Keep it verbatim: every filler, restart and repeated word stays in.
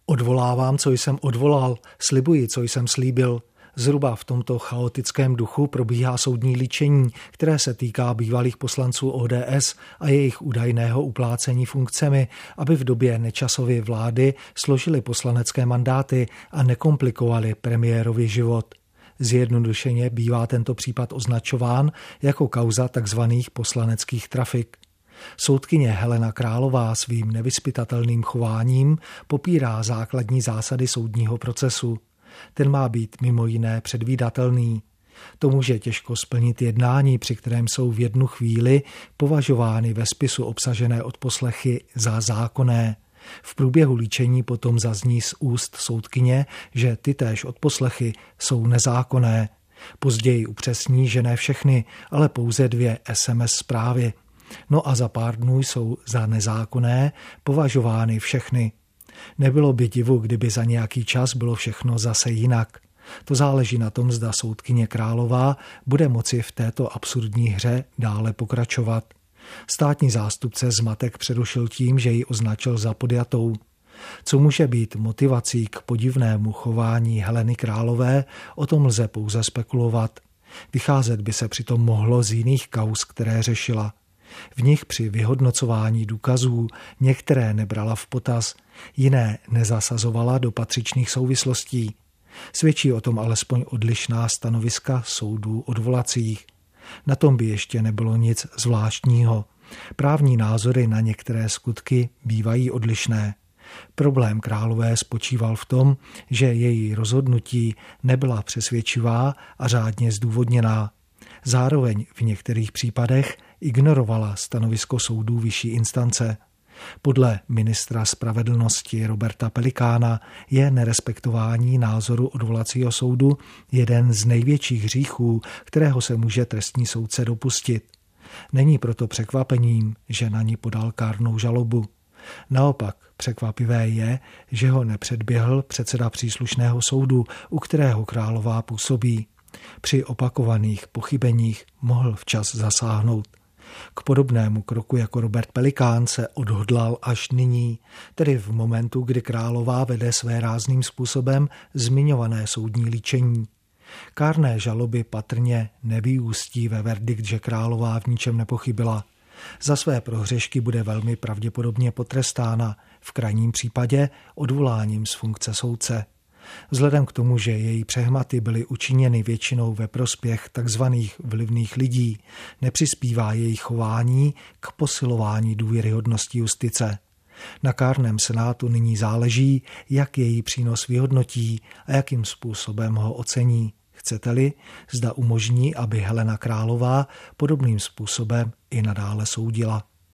Odvolávám, co jsem odvolal, slibuji, co jsem slíbil. Zhruba v tomto chaotickém duchu probíhá soudní líčení, které se týká bývalých poslanců O D S a jejich údajného uplácení funkcemi, aby v době Nečasovy vlády složili poslanecké mandáty a nekomplikovali premiérovi život. Zjednodušeně bývá tento případ označován jako kauza tzv. Poslaneckých trafik. Soudkyně Helena Králová svým nevyzpytatelným chováním popírá základní zásady soudního procesu. Ten má být mimo jiné předvídatelný. To může těžko splnit jednání, při kterém jsou v jednu chvíli považovány ve spisu obsažené odposlechy za zákonné. V průběhu líčení potom zazní z úst soudkyně, že tytéž odposlechy jsou nezákonné. Později upřesní, že ne všechny, ale pouze dvě S M S zprávy. No a za pár dnů jsou za nezákonné považovány všechny. Nebylo by divu, kdyby za nějaký čas bylo všechno zase jinak. To záleží na tom, zda soudkyně Králová bude moci v této absurdní hře dále pokračovat. Státní zástupce zmatek přerušil tím, že ji označil za podjatou. Co může být motivací k podivnému chování Heleny Králové, o tom lze pouze spekulovat. Vycházet by se přitom mohlo z jiných kauz, které řešila. V nich při vyhodnocování důkazů některé nebrala v potaz, jiné nezasazovala do patřičných souvislostí. Svědčí o tom alespoň odlišná stanoviska soudů odvolacích. Na tom by ještě nebylo nic zvláštního. Právní názory na některé skutky bývají odlišné. Problém Králové spočíval v tom, že její rozhodnutí nebyla přesvědčivá a řádně zdůvodněná. Zároveň v některých případech ignorovala stanovisko soudů vyšší instance. Podle ministra spravedlnosti Roberta Pelikána je nerespektování názoru odvolacího soudu jeden z největších hříchů, kterého se může trestní soudce dopustit. Není proto překvapením, že na ní podal kárnou žalobu. Naopak překvapivé je, že ho nepředběhl předseda příslušného soudu, u kterého Králová působí. Při opakovaných pochybeních mohl včas zasáhnout. K podobnému kroku jako Robert Pelikán se odhodlal až nyní, tedy v momentu, kdy Králová vede své rázným způsobem zmiňované soudní líčení. Kárné žaloby patrně nevyústí ve verdikt, že Králová v ničem nepochybila. Za své prohřešky bude velmi pravděpodobně potrestána, v krajním případě odvoláním z funkce soudce. Vzhledem k tomu, že její přehmaty byly učiněny většinou ve prospěch takzvaných vlivných lidí, nepřispívá jejich chování k posilování důvěryhodnosti justice. Na kárném senátu nyní záleží, jak její přínos vyhodnotí a jakým způsobem ho ocení. Chcete-li, zda umožní, aby Helena Králová podobným způsobem i nadále soudila.